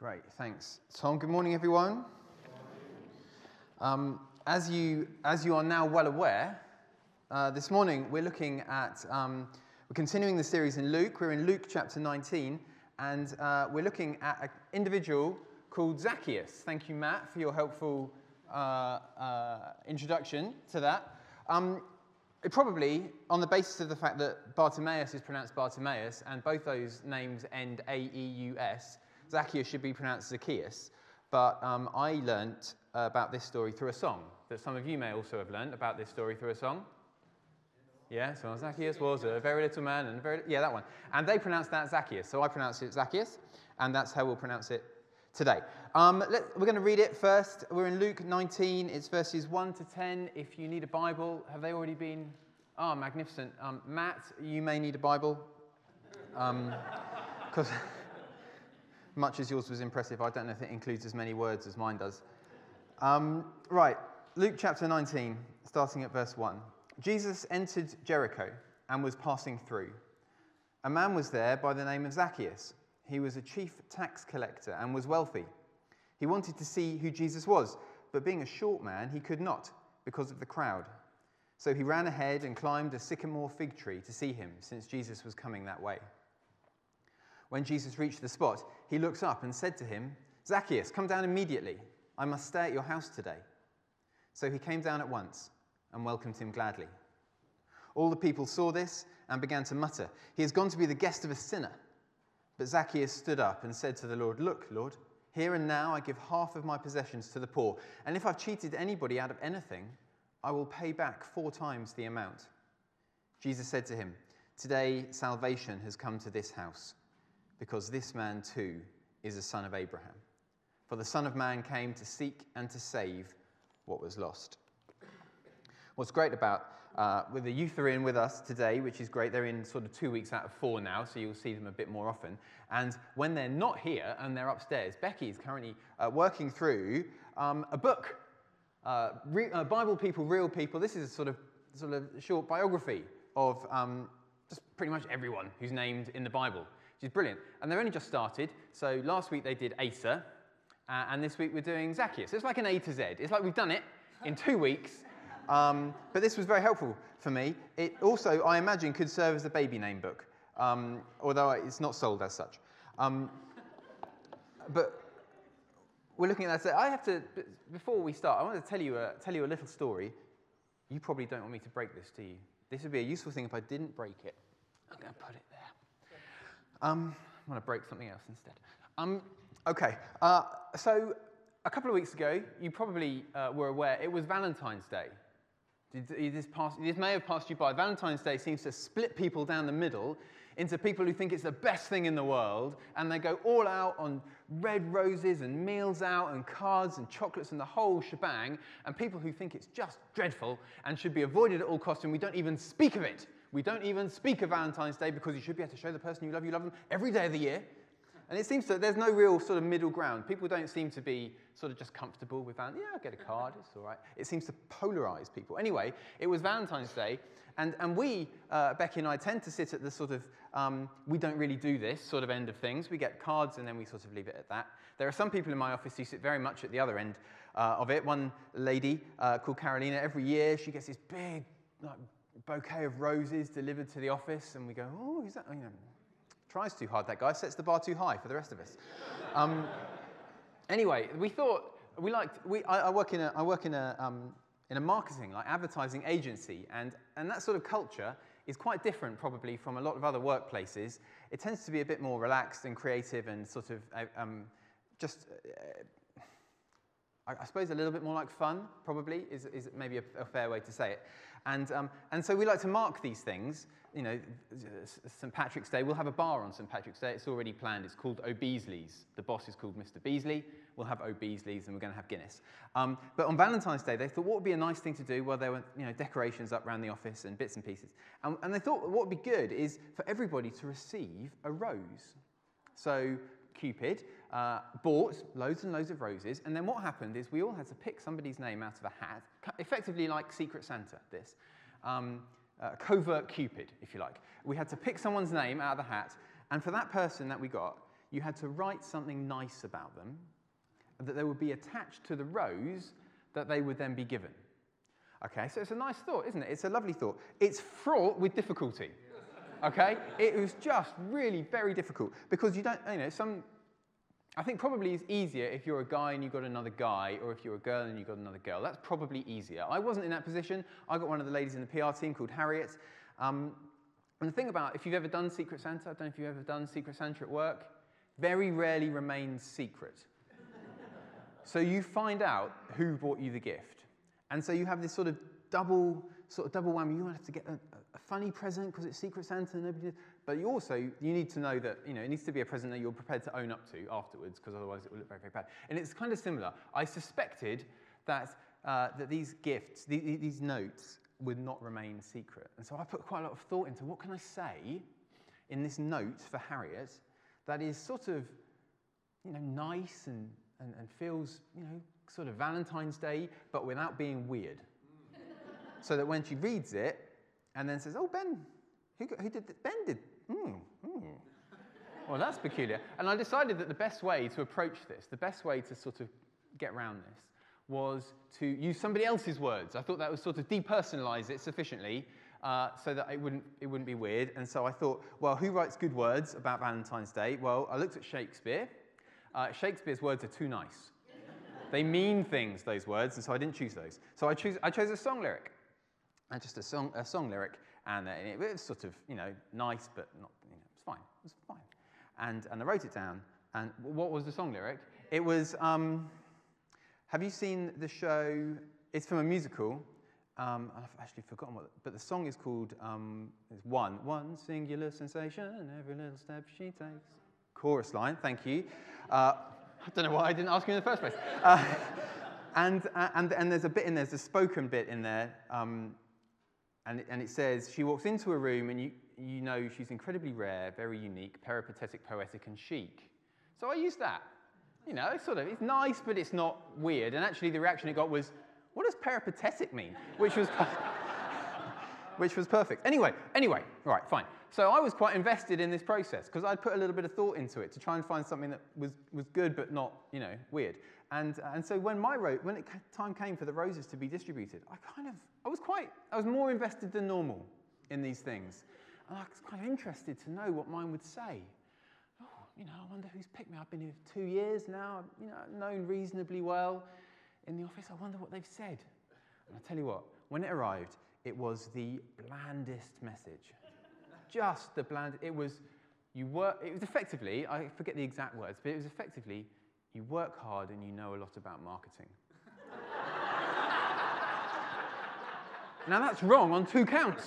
Great, thanks, Tom. Good morning, everyone. As you are now well aware, this morning we're looking at we're continuing the series in Luke. We're in Luke chapter 19, and we're looking at an individual called Zacchaeus. Thank you, Matt, for your helpful introduction to that. It probably, on the basis of the fact that Bartimaeus is pronounced Bartimaeus, and both those names end A-E-U-S, Zacchaeus should be pronounced Zacchaeus. But I learnt about this story through a song that some of you may also have learnt about this story through a song. Yeah, so Zacchaeus was a very little man, and that one. And they pronounced that Zacchaeus, so I pronounce it Zacchaeus, and that's how we'll pronounce it today. We're going to read it first. We're in Luke 19. It's verses 1 to 10. If you need a Bible, have they already been? Oh, magnificent. Matt, you may need a Bible. Because much as yours was impressive, I don't know if it includes as many words as mine does. Right, Luke chapter 19, starting at verse 1. Jesus entered Jericho and was passing through. A man was there by the name of Zacchaeus. He was a chief tax collector and was wealthy. He wanted to see who Jesus was, but being a short man, he could not because of the crowd. So he ran ahead and climbed a sycamore fig tree to see him, since Jesus was coming that way. When Jesus reached the spot, he looked up and said to him, "Zacchaeus, come down immediately. I must stay at your house today." So he came down at once and welcomed him gladly. All the people saw this and began to mutter, "He has gone to be the guest of a sinner." But Zacchaeus stood up and said to the Lord, "Look, Lord, here and now I give half of my possessions to the poor, and if I've cheated anybody out of anything, I will pay back 4 times the amount." Jesus said to him, "Today salvation has come to this house, because this man too is a son of Abraham. For the Son of Man came to seek and to save what was lost." What's great about the youth are in with us today, which is great. They're in sort of 2 weeks out of 4 now, so you'll see them a bit more often. And when they're not here and they're upstairs, Becky is currently working through a book, Bible People, Real People. This is a sort of short biography of just pretty much everyone who's named in the Bible, which is brilliant. And they've only just started. So last week they did Asa, and this week we're doing Zacchaeus. It's like an A to Z. It's like we've done it in 2 weeks. But this was very helpful for me. It also, I imagine, could serve as a baby name book, although it's not sold as such. But we're looking at that. So I have to, before we start, I want to tell you a little story. You probably don't want me to break this, do you? This would be a useful thing if I didn't break it. I'm going to put it there. I'm going to break something else instead. Okay. So a couple of weeks ago, you probably were aware it was Valentine's Day. This may have passed you by. Valentine's Day seems to split people down the middle into people who think it's the best thing in the world, and they go all out on red roses and meals out and cards and chocolates and the whole shebang, and people who think it's just dreadful and should be avoided at all costs, and we don't even speak of it. We don't even speak of Valentine's Day because you should be able to show the person you love them every day of the year. And it seems that there's no real sort of middle ground. People don't seem to be sort of just comfortable with Valentine's. Yeah, I'll get a card, it's all right. It seems to polarize people. Anyway, it was Valentine's Day, and we, Becky and I, tend to sit at the sort of, we don't really do this sort of end of things. We get cards and then we sort of leave it at that. There are some people in my office who sit very much at the other end of it. One lady called Carolina, every year she gets this big bouquet of roses delivered to the office, and we go, "Oh, is that, tries too hard, that guy, sets the bar too high for the rest of us." Anyway, we thought I work in a marketing, like advertising agency, and that sort of culture is quite different probably from a lot of other workplaces. It tends to be a bit more relaxed and creative and sort of I suppose a little bit more like fun, probably, is maybe a fair way to say it. And so we like to mark these things. St. Patrick's Day, we'll have a bar on St. Patrick's Day. It's already planned. It's called O'Beasley's. The boss is called Mr. Beasley. We'll have O'Beasley's, and we're going to have Guinness. But on Valentine's Day, they thought, what would be a nice thing to do? Well, there were decorations up around the office and bits and pieces. And they thought what would be good is for everybody to receive a rose. So Cupid bought loads and loads of roses, and then what happened is we all had to pick somebody's name out of a hat, effectively like Secret Santa, this. Covert Cupid, if you like. We had to pick someone's name out of the hat, and for that person that we got, you had to write something nice about them that they would be attached to the rose that they would then be given. Okay, so it's a nice thought, isn't it? It's a lovely thought. It's fraught with difficulty. Okay, it was just really very difficult because you don't, I think probably it's easier if you're a guy and you've got another guy, or if you're a girl and you've got another girl. That's probably easier. I wasn't in that position. I got one of the ladies in the PR team called Harriet. And the thing about, if you've ever done Secret Santa, I don't know if you've ever done Secret Santa at work, very rarely remains secret. So you find out who bought you the gift. And so you have this sort of double whammy. You have to get a funny present because it's Secret Santa and nobody. But you need to know that, it needs to be a present that you're prepared to own up to afterwards, because otherwise it will look very, very bad. And it's kind of similar. I suspected that these gifts, these notes, would not remain secret. And so I put quite a lot of thought into what can I say in this note for Harriet that is sort of, nice and feels, sort of Valentine's Day, but without being weird. So that when she reads it and then says, "Oh, Ben, who did that? Ben did. Well, that's peculiar." And I decided that the best way to approach this, the best way to sort of get around this, was to use somebody else's words. I thought that would sort of depersonalize it sufficiently so that it wouldn't be weird. And so I thought, well, who writes good words about Valentine's Day? Well, I looked at Shakespeare. Shakespeare's words are too nice. They mean things, those words, and so I didn't choose those. So I chose a song lyric, and just a song lyric, and it was sort of, nice, but not, it's fine. It was fine. And I wrote it down. And what was the song lyric? It was, have you seen the show? It's from a musical. I've actually forgotten but the song is called, it's one singular sensation, every little step she takes. Chorus line, thank you. I don't know why I didn't ask you in the first place. And there's a bit in there, there's a spoken bit in there, and it says, she walks into a room and you know she's incredibly rare, very unique, peripatetic, poetic, and chic. So I used that. It's nice, but it's not weird. And actually the reaction it got was, what does peripatetic mean? Which was perfect. Anyway, right, fine. So I was quite invested in this process because I'd put a little bit of thought into it to try and find something that was good but not, weird. And so when time came for the roses to be distributed, I was more invested than normal in these things. And I was kind of interested to know what mine would say. Oh, I wonder who's picked me. I've been here for 2 years now. I'm known reasonably well in the office. I wonder what they've said. And I tell you what, when it arrived, it was the blandest message. Just the bland. It was effectively, I forget the exact words, but it was effectively, you work hard and you know a lot about marketing. Now that's wrong on 2 counts.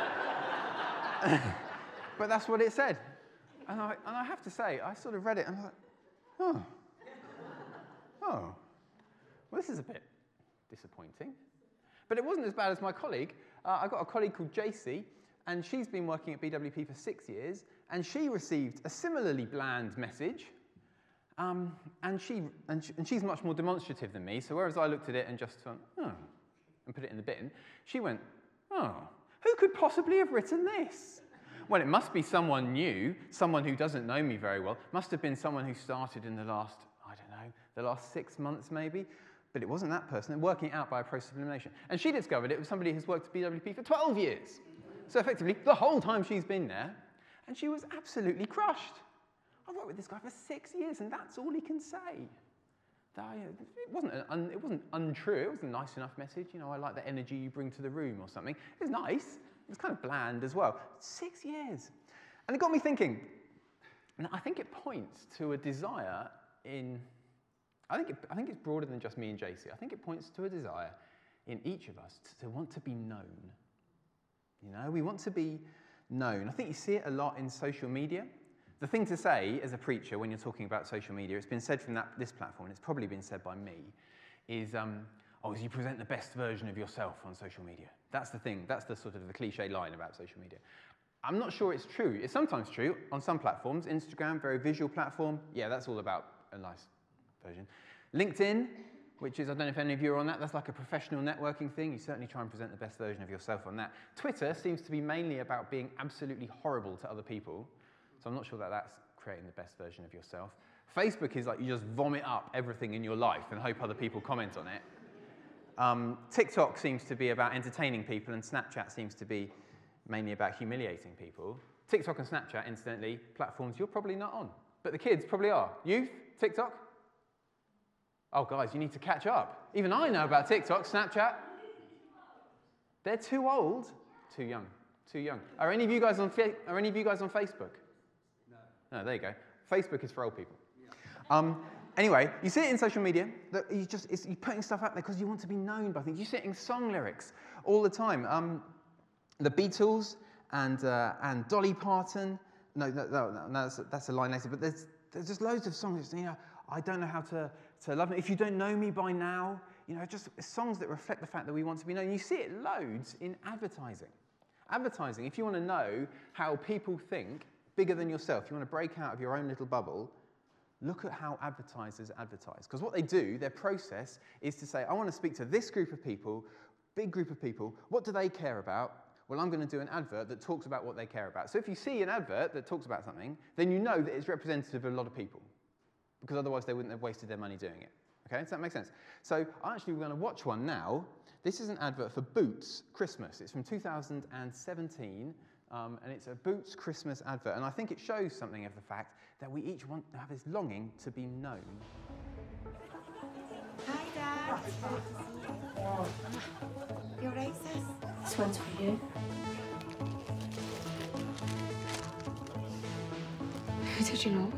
But that's what it said. And I have to say, I sort of read it and I was like, well, this is a bit disappointing. But it wasn't as bad as my colleague. I got a colleague called JC, and she's been working at BWP for 6 years, and she received a similarly bland message. And she's much more demonstrative than me, so whereas I looked at it and just went, and put it in the bin, she went, who could possibly have written this? Well, it must be someone new, someone who doesn't know me very well. Must have been someone who started in the last 6 months maybe. But it wasn't that person, working out by a process of elimination. And she discovered it was somebody who's worked at BWP for 12 years. So effectively, the whole time she's been there, and she was absolutely crushed. I've worked with this guy for 6 years, and that's all he can say. It wasn't untrue. It was a nice enough message. I like the energy you bring to the room or something. It was nice. It was kind of bland as well. 6 years. And it got me thinking, and I think it points to a desire in... I think it's broader than just me and JC. I think it points to a desire in each of us to want to be known. We want to be known. I think you see it a lot in social media. The thing to say as a preacher when you're talking about social media, it's been said from this platform, and it's probably been said by me, is you present the best version of yourself on social media. That's the thing. That's the sort of the cliche line about social media. I'm not sure it's true. It's sometimes true on some platforms. Instagram, very visual platform. Yeah, that's all about a nice version. LinkedIn, which is, I don't know if any of you are on that, that's like a professional networking thing. You certainly try and present the best version of yourself on that. Twitter seems to be mainly about being absolutely horrible to other people, so I'm not sure that that's creating the best version of yourself. Facebook is like you just vomit up everything in your life and hope other people comment on it. TikTok seems to be about entertaining people, and Snapchat seems to be mainly about humiliating people. TikTok and Snapchat, incidentally, platforms you're probably not on, but the kids probably are. Youth, TikTok? Oh, guys, you need to catch up. Even I know about TikTok, Snapchat. They're too old, too young, too young. Are any of you guys on Facebook? No. No, there you go. Facebook is for old people. Yeah. Anyway, you see it in social media that you're putting stuff out there because you want to be known by things. You see it in song lyrics all the time. The Beatles and Dolly Parton. No, that's a line later. But there's just loads of songs. You know, I don't know how to love me. If you don't know me by now, you know, just songs that reflect the fact that we want to be known. You see it loads in advertising. Advertising. If you want to know how people think bigger than yourself, you want to break out of your own little bubble. Look at how advertisers advertise. Because what they do, their process, is to say, I want to speak to this group of people, big group of people. What do they care about? Well, I'm going to do an advert that talks about what they care about. So if you see an advert that talks about something, then you know that it's representative of a lot of people. Because otherwise they wouldn't have wasted their money doing it. Okay, does that make sense? So actually we're going to watch one now. This is an advert for Boots Christmas. It's from 2017. And it's a Boots Christmas advert. And I think it shows something of the fact that we each want to have this longing to be known. Hi, Dad. Your races? This one's for you. Who did you know?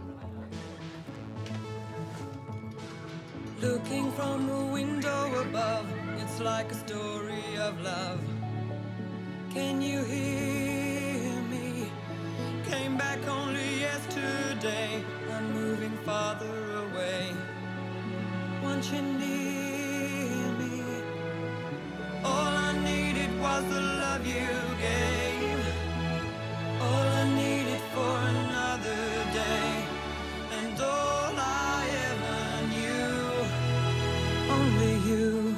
Looking from a window above, it's like a story of love. Can you hear me? Came back only yesterday. I'm moving farther away. Want you near me? All I needed was the love you gave. All I needed for another day. And all I ever knew, only you.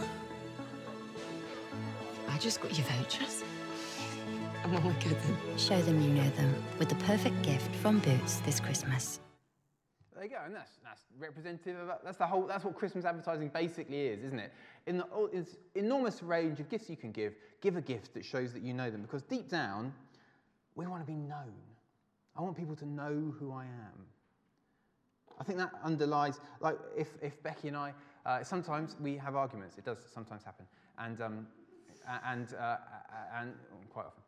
I just got your vouchers. I'm only kidding. Show them you know them with the perfect gift from Boots this Christmas. There you go, and that's representative of that's what Christmas advertising basically is, isn't it? In the it's enormous range of gifts you can give a gift that shows that you know them, because deep down we want to be known. I want people to know who I am. I think that underlies, like if Becky and I sometimes we have arguments. It does sometimes happen, and quite often.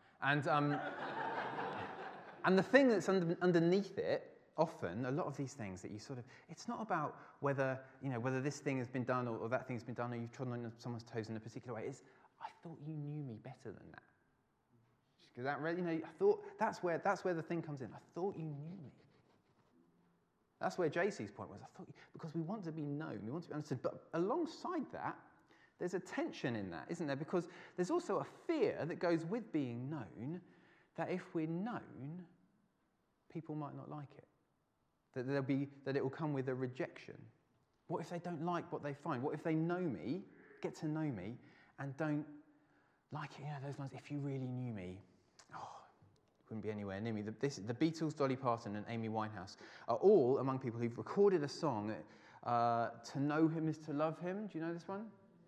And the thing that's underneath it, often, a lot of these things that you sort of, it's not about whether this thing has been done or that thing's been done or you've trodden on someone's toes in a particular way. It's, I thought you knew me better than that. Because that really, I thought, that's where the thing comes in. I thought you knew me. That's where JC's point was. I thought, because we want to be known, we want to be understood. But alongside that, there's a tension in that, isn't there? Because there's also a fear that goes with being known, that if we're known, people might not like it. That it will come with a rejection. What if they don't like what they find? What if they know me, get to know me, and don't like it? Those lines, if you really knew me, wouldn't be anywhere near me. The Beatles, Dolly Parton, and Amy Winehouse are all among people who've recorded a song, To Know Him is to Love Him. Do you know this one?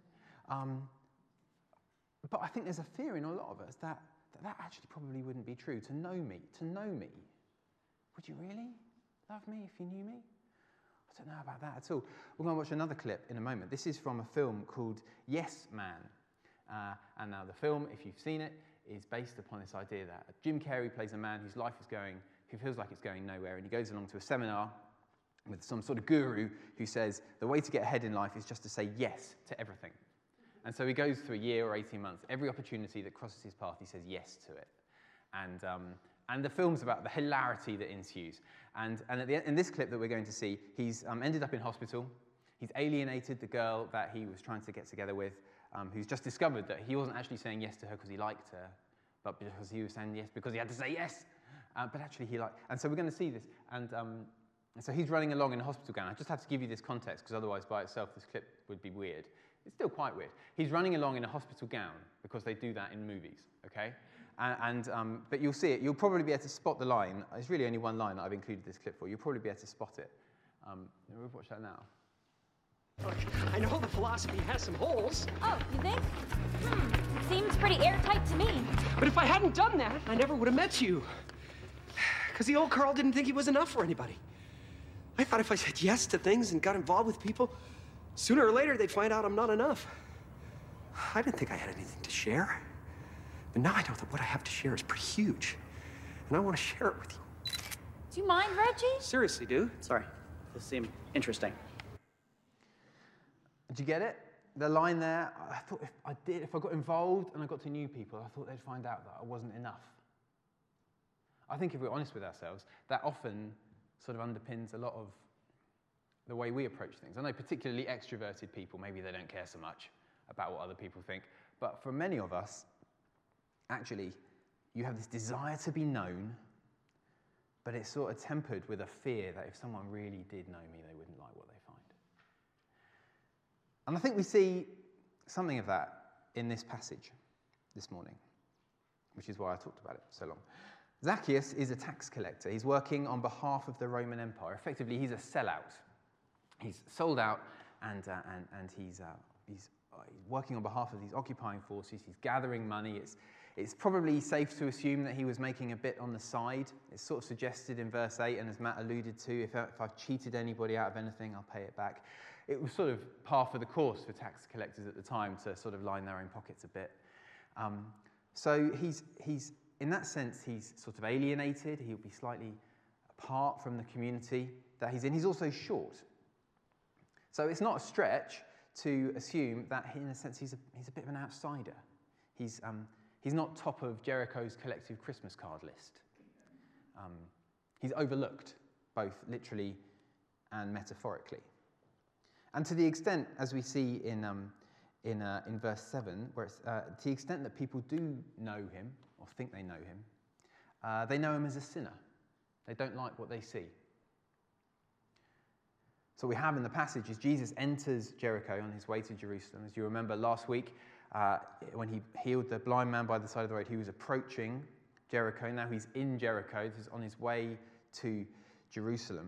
But I think there's a fear in a lot of us that actually probably wouldn't be true. To know me. Would you really love me if you knew me? I don't know about that at all. We're going to watch another clip in a moment. This is from a film called Yes Man. And now the film, if you've seen it, is based upon this idea that Jim Carrey plays a man whose life is who feels like it's going nowhere, and he goes along to a seminar with some sort of guru who says the way to get ahead in life is just to say yes to everything. And so he goes through a year or 18 months. Every opportunity that crosses his path, he says yes to it. And the film's about the hilarity that ensues. And at the end, in this clip that we're going to see, he's ended up in hospital. He's alienated the girl that he was trying to get together with, who's just discovered that he wasn't actually saying yes to her because he liked her, but because he was saying yes because he had to say yes. But actually he liked, and so we're going to see this. And so he's running along in a hospital gown. I just have to give you this context because otherwise by itself this clip would be weird. It's still quite weird. He's running along in a hospital gown because they do that in movies, okay? But you'll see it. You'll probably be able to spot the line. There's really only one line that I've included this clip for. You'll probably be able to spot it. We'll watch that now. Look, I know the philosophy has some holes, Oh, you think? It seems pretty airtight to me. but if I hadn't done that, I never would have met you. Because the old Carl didn't think he was enough for anybody. I thought if I said yes to things and got involved with people, sooner or later they'd find out I'm not enough. I didn't think I had anything to share. But now I know that what I have to share is pretty huge. And I want to share it with you. Do you mind, Reggie? Seriously, dude. Sorry, this seemed interesting. Did you get it? The line there, I thought if I got involved and I got to know people, I thought they'd find out that I wasn't enough. I think if we're honest with ourselves, that often sort of underpins a lot of the way we approach things. I know particularly extroverted people, maybe they don't care so much about what other people think, but for many of us, actually, you have this desire to be known, but it's sort of tempered with a fear that if someone really did know me, they wouldn't like what they find. And I think we see something of that in this passage this morning, which is why I talked about it so long. Zacchaeus is a tax collector. He's working on behalf of the Roman Empire. Effectively, he's a sellout. He's sold out, and he's working on behalf of these occupying forces. He's gathering money. It's probably safe to assume that he was making a bit on the side. It's sort of suggested in verse 8, and as Matt alluded to, if I've cheated anybody out of anything, I'll pay it back. It was sort of par for the course for tax collectors at the time to sort of line their own pockets a bit. So he's in that sense, he's sort of alienated. He'll be slightly apart from the community that he's in. He's also short. So it's not a stretch to assume that, in a sense, he's a bit of an outsider. He's not top of Jericho's collective Christmas card list. He's overlooked, both literally and metaphorically. And to the extent, as we see in verse 7, where it's, to the extent that people do know him, or think they know him as a sinner. They don't like what they see. So what we have in the passage is Jesus enters Jericho on his way to Jerusalem. As you remember last week, when he healed the blind man by the side of the road, he was approaching Jericho. Now he's in Jericho. He's on his way to Jerusalem.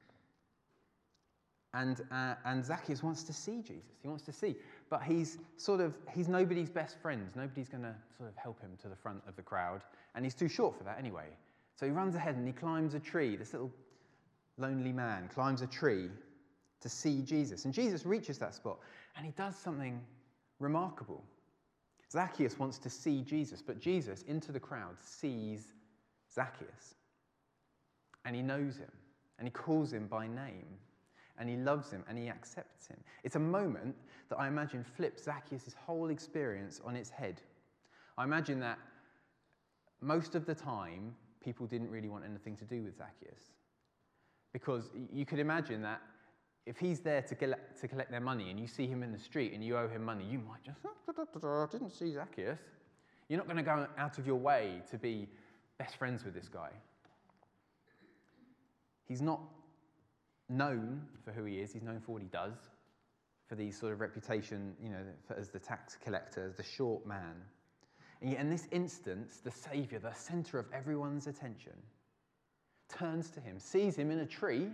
And Zacchaeus wants to see Jesus. He wants to see. But he's nobody's best friend. Nobody's going to sort of help him to the front of the crowd. And he's too short for that anyway. So he runs ahead and he climbs a tree. This little lonely man climbs a tree to see Jesus. And Jesus reaches that spot and he does something remarkable. Zacchaeus wants to see Jesus, but Jesus, into the crowd, sees Zacchaeus. And he knows him. And he calls him by name. And he loves him, and he accepts him. It's a moment that I imagine flips Zacchaeus' whole experience on its head. I imagine that most of the time, people didn't really want anything to do with Zacchaeus. Because you could imagine that if he's there to collect their money, and you see him in the street, and you owe him money, you might just, didn't see Zacchaeus. You're not going to go out of your way to be best friends with this guy. He's not known for who he is. He's known for what he does, for these sort of reputation, as the tax collector, as the short man. And yet in this instance, the Saviour, the centre of everyone's attention, turns to him, sees him in a tree,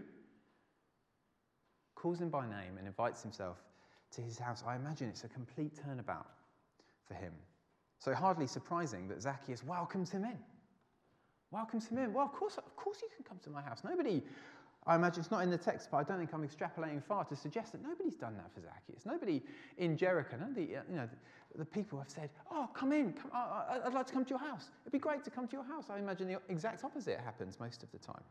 calls him by name and invites himself to his house. I imagine it's a complete turnabout for him. So hardly surprising that Zacchaeus welcomes him in. Welcomes him in. Well, of course you can come to my house. Nobody, I imagine it's not in the text, but I don't think I'm extrapolating far to suggest that nobody's done that for Zacchaeus. Nobody in Jericho, the people have said, oh, come in, I'd like to come to your house. It'd be great to come to your house. I imagine the exact opposite happens most of the time.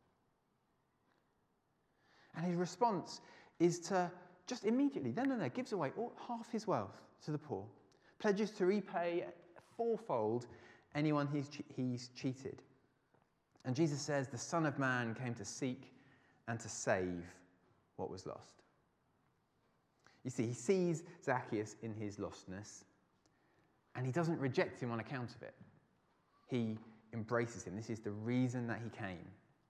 And his response is to just immediately, then and there, gives away half his wealth to the poor, pledges to repay fourfold anyone he's cheated. And Jesus says, the Son of Man came to seek and to save what was lost. You see, he sees Zacchaeus in his lostness, and he doesn't reject him on account of it. He embraces him. This is the reason that he came.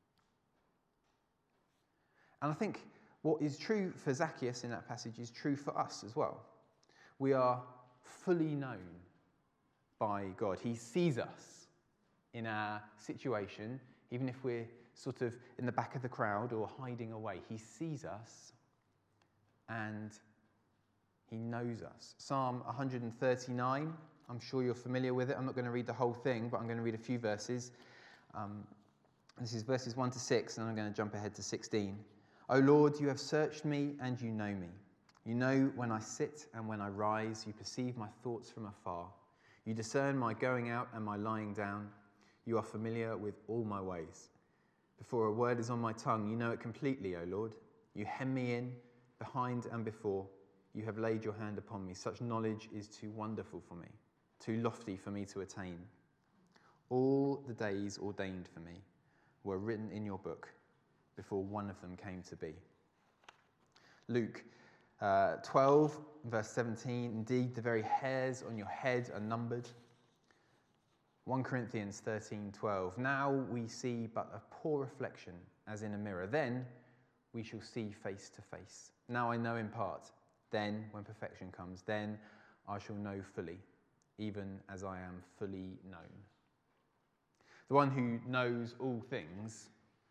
And I think what is true for Zacchaeus in that passage is true for us as well. We are fully known by God. He sees us in our situation, even if we're sort of in the back of the crowd or hiding away. He sees us and he knows us. Psalm 139, I'm sure you're familiar with it. I'm not going to read the whole thing, but I'm going to read a few verses. This is verses 1 to 6, and I'm going to jump ahead to 16. O Lord, you have searched me and you know me. You know when I sit and when I rise. You perceive my thoughts from afar. You discern my going out and my lying down. You are familiar with all my ways. Before a word is on my tongue, you know it completely, O Lord. You hem me in, behind and before. You have laid your hand upon me. Such knowledge is too wonderful for me, too lofty for me to attain. All the days ordained for me were written in your book before one of them came to be. Luke 12, verse 17, indeed the very hairs on your head are numbered. 1 Corinthians 13:12, now we see but a poor reflection as in a mirror. Then we shall see face to face. Now I know in part. Then, when perfection comes, then I shall know fully, even as I am fully known. The one who knows all things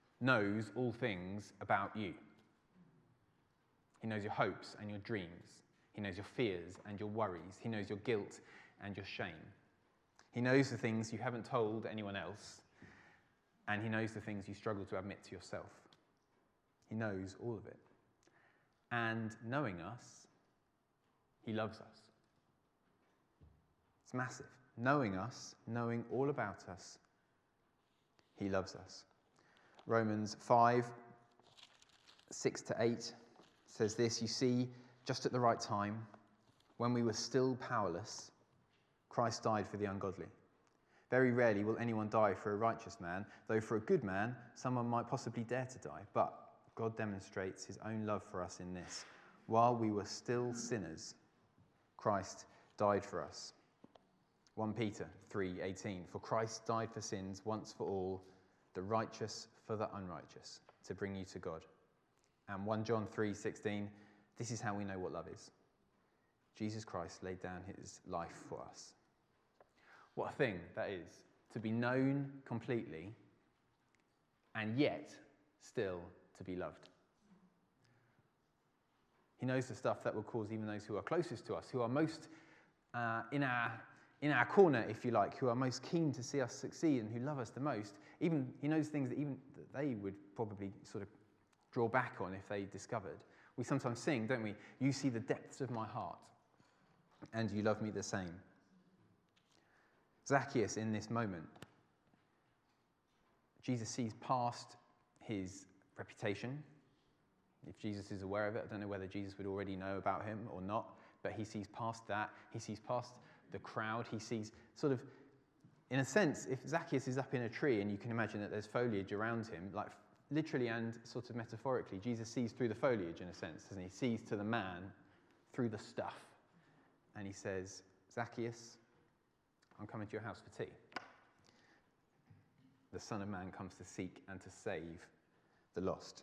about you. He knows your hopes and your dreams. He knows your fears and your worries. He knows your guilt and your shame. He knows the things you haven't told anyone else, and he knows the things you struggle to admit to yourself. He knows all of it. And knowing us, he loves us. It's massive. Knowing us, knowing all about us, he loves us. Romans 5, 6 to 8 says this, you see, just at the right time, when we were still powerless, Christ died for the ungodly. Very rarely will anyone die for a righteous man, though for a good man, someone might possibly dare to die. But God demonstrates his own love for us in this. While we were still sinners, Christ died for us. 1 Peter 3:18, for Christ died for sins once for all, the righteous for the unrighteous, to bring you to God. And 1 John 3:16, this is how we know what love is. Jesus Christ laid down his life for us. What a thing that is, to be known completely and yet still to be loved. He knows the stuff that will cause even those who are closest to us, who are most in our corner, if you like, who are most keen to see us succeed and who love us the most. Even he knows things that even they would probably sort of draw back on if they discovered. We sometimes sing, don't we? You see the depths of my heart, and you love me the same. Zacchaeus, in this moment, Jesus sees past his reputation. If Jesus is aware of it, I don't know whether Jesus would already know about him or not, but he sees past that. He sees past the crowd. He sees sort of, in a sense, if Zacchaeus is up in a tree and you can imagine that there's foliage around him, like literally and sort of metaphorically, Jesus sees through the foliage in a sense, doesn't he? He sees to the man through the stuff. And he says, Zacchaeus, I'm coming to your house for tea. The Son of Man comes to seek and to save the lost.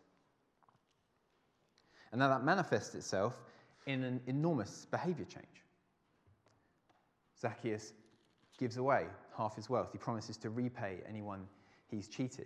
And now that manifests itself in an enormous behavior change. Zacchaeus gives away half his wealth. He promises to repay anyone he's cheated.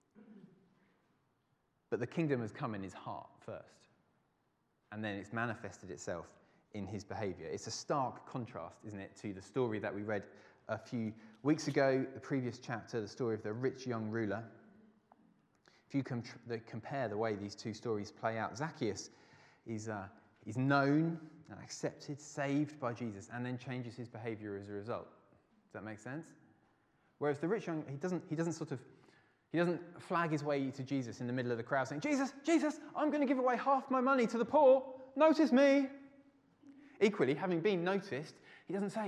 But the kingdom has come in his heart first, and then it's manifested itself in his behavior. It's a stark contrast, isn't it, to the story that we read a few weeks ago, the previous chapter, the story of the rich young ruler. If you compare the way these two stories play out, Zacchaeus is known and accepted, saved by Jesus, and then changes his behavior as a result. Does that make sense? Whereas the rich young, he doesn't flag his way to Jesus in the middle of the crowd saying, Jesus, I'm going to give away half my money to the poor. Notice me. Equally, having been noticed, he doesn't say,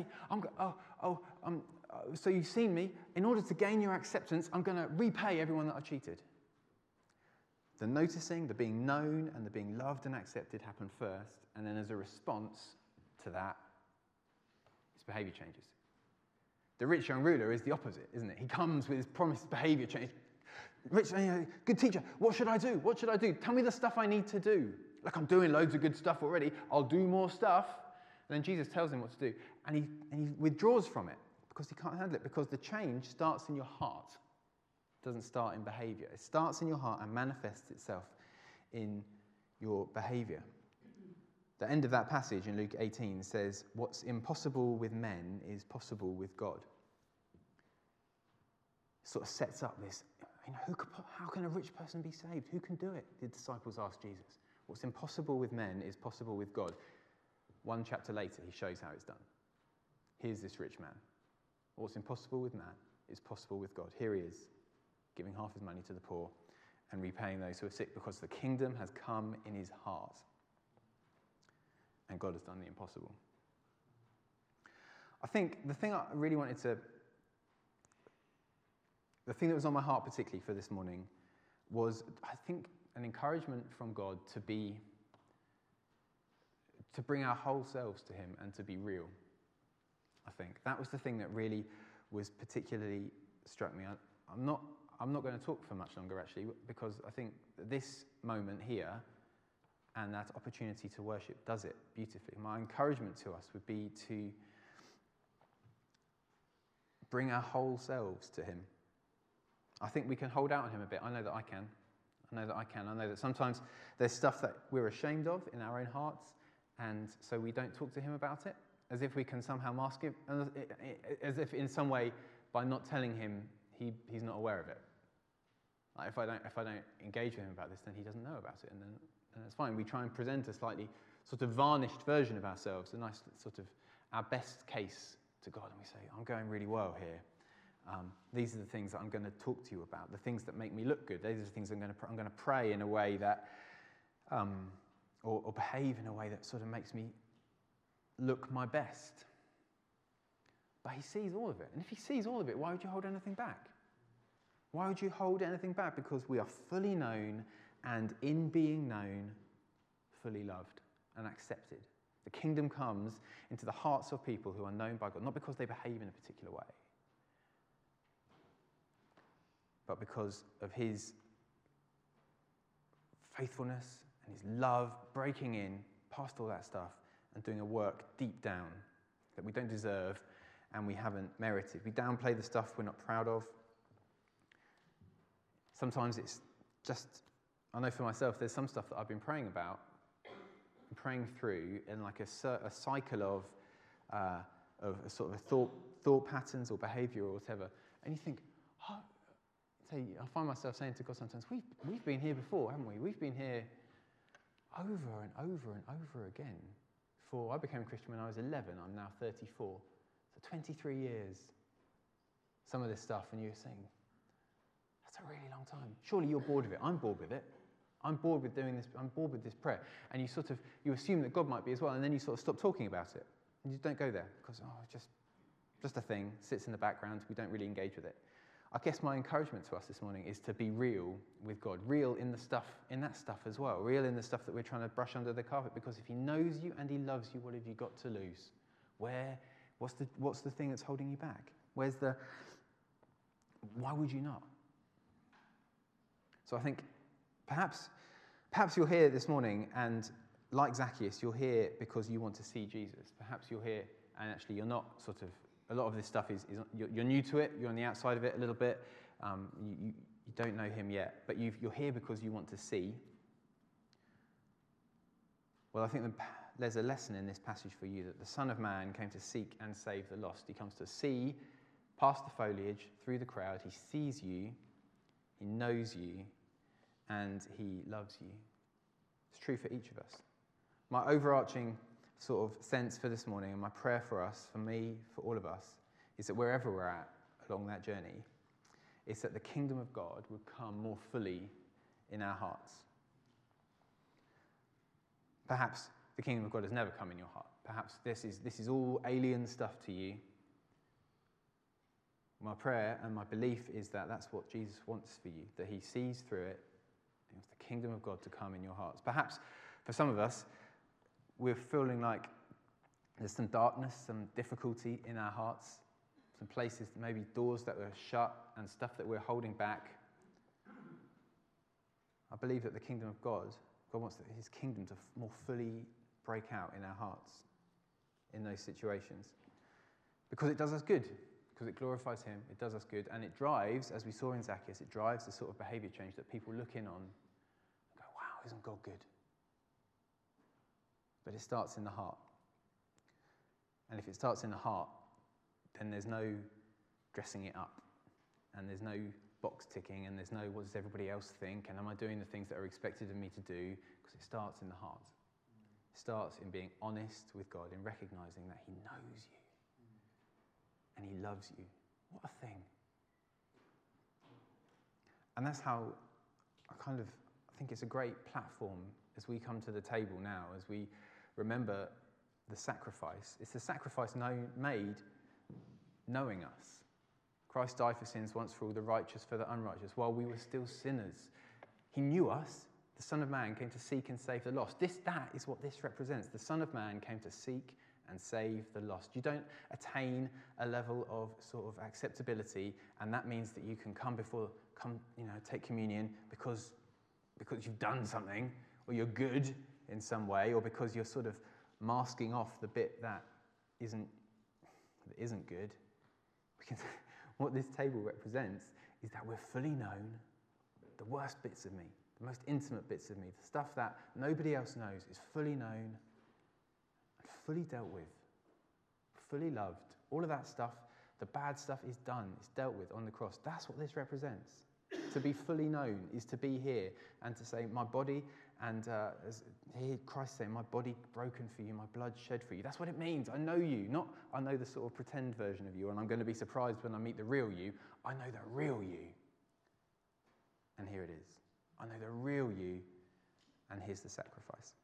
so you've seen me. In order to gain your acceptance, I'm going to repay everyone that I cheated. The noticing, the being known, and the being loved and accepted happen first, and then as a response to that, his behavior changes. The rich young ruler is the opposite, isn't it? He comes with his promised behavior change. Rich, good teacher, what should I do? What should I do? Tell me the stuff I need to do. Like, I'm doing loads of good stuff already. I'll do more stuff. And then Jesus tells him what to do. And he withdraws from it Because he can't handle it. Because the change starts in your heart. It doesn't start in behaviour. It starts in your heart and manifests itself in your behaviour. The end of that passage in Luke 18 says, what's impossible with men is possible with God. It sort of sets up this, how can a rich person be saved? Who can do it? The disciples asked Jesus. What's impossible with men is possible with God. One chapter later, he shows how it's done. Here's this rich man. What's impossible with man is possible with God. Here he is, giving half his money to the poor and repaying those who are sick, because the kingdom has come in his heart. And God has done the impossible. I think the thing that was on my heart particularly for this morning was, I think, an encouragement from God to bring our whole selves to him and to be real. I think that was the thing that really was particularly struck me. I'm not going to talk for much longer, actually, because I think this moment here and that opportunity to worship does it beautifully. My encouragement to us would be to bring our whole selves to him. I think we can hold out on him a bit. I know that I can. I know that sometimes there's stuff that we're ashamed of in our own hearts, and so we don't talk to him about it, as if we can somehow mask it, as if in some way, by not telling him, he's not aware of it. Like if I don't engage with him about this, then he doesn't know about it, and that's fine. We try and present a slightly sort of varnished version of ourselves, a nice sort of our best case to God, and we say, I'm going really well here. These are the things that I'm going to talk to you about, the things that make me look good. These are the things I'm going to pray in a way that, or behave in a way that sort of makes me look my best. But he sees all of it. And if he sees all of it, why would you hold anything back? Why would you hold anything back? Because we are fully known, and in being known, fully loved and accepted. The kingdom comes into the hearts of people who are known by God, not because they behave in a particular way, but because of his faithfulness and his love breaking in past all that stuff and doing a work deep down that we don't deserve and we haven't merited. We downplay the stuff we're not proud of. Sometimes it's just, I know for myself, there's some stuff that I've been praying about, praying through in like a cycle of a sort of thought patterns or behaviour or whatever, and you think, I find myself saying to God sometimes, we've been here before, haven't we? We've been here over and over and over again. I became a Christian when I was 11, I'm now 34. So 23 years, some of this stuff, and you're saying, that's a really long time. Surely you're bored of it. I'm bored with it. I'm bored with doing this. I'm bored with this prayer. And you assume that God might be as well, and then you sort of stop talking about it. And you don't go there, because, just a thing, sits in the background, we don't really engage with it. I guess my encouragement to us this morning is to be real with God, real in that stuff as well, real in the stuff that we're trying to brush under the carpet, because if he knows you and he loves you, what have you got to lose? What's the thing that's holding you back? Why would you not? So I think perhaps you're here this morning, and like Zacchaeus, you're here because you want to see Jesus. Perhaps you're here and actually you're not sort of, a lot of this stuff is you're new to it, you're on the outside of it a little bit, you don't know him yet, but you're here because you want to see. Well, I think there's a lesson in this passage for you, that the Son of Man came to seek and save the lost. He comes to see past the foliage, through the crowd. He sees you, he knows you, and he loves you. It's true for each of us. My overarching sort of sense for this morning, and my prayer for us, for me, for all of us, is that wherever we're at along that journey, is that the kingdom of God would come more fully in our hearts. Perhaps the kingdom of God has never come in your heart. Perhaps this is all alien stuff to you. My prayer and my belief is that that's what Jesus wants for you, that he sees through it. He wants the kingdom of God to come in your hearts. Perhaps for some of us, we're feeling like there's some darkness, some difficulty in our hearts, some places, maybe doors that were shut and stuff that we're holding back. I believe that the kingdom of God wants his kingdom to more fully break out in our hearts in those situations. Because it does us good. because it glorifies him, it does us good, and it drives, as we saw in Zacchaeus, it drives the sort of behaviour change that people look in on and go, wow, isn't God good? But it starts in the heart. And if it starts in the heart, then there's no dressing it up, and there's no box ticking, and there's no what does everybody else think, and am I doing the things that are expected of me to do, because it starts in the heart. It starts in being honest with God, in recognising that he knows you, and he loves you. What a thing. And that's how I think it's a great platform as we come to the table now, as we remember the sacrifice. It's the sacrifice made knowing us. Christ died for sins once for all, the righteous for the unrighteous, while we were still sinners. He knew us. The Son of Man came to seek and save the lost. That is what this represents. The Son of Man came to seek and save the lost. You don't attain a level of sort of acceptability, and that means that you can take communion because you've done something, or you're good in some way, or because you're sort of masking off the bit that isn't good. Because what this table represents is that we're fully known. The worst bits of me, the most intimate bits of me, the stuff that nobody else knows, is fully known and fully dealt with, fully loved. All of that stuff, the bad stuff is done, it's dealt with on the cross. That's what this represents. To be fully known is to be here and to say, my body, and as here Christ saying, my body broken for you, my blood shed for you. That's what it means. I know you, not I know the sort of pretend version of you, and I'm going to be surprised when I meet the real you. I know the real you. And here it is. I know the real you, and here's the sacrifice.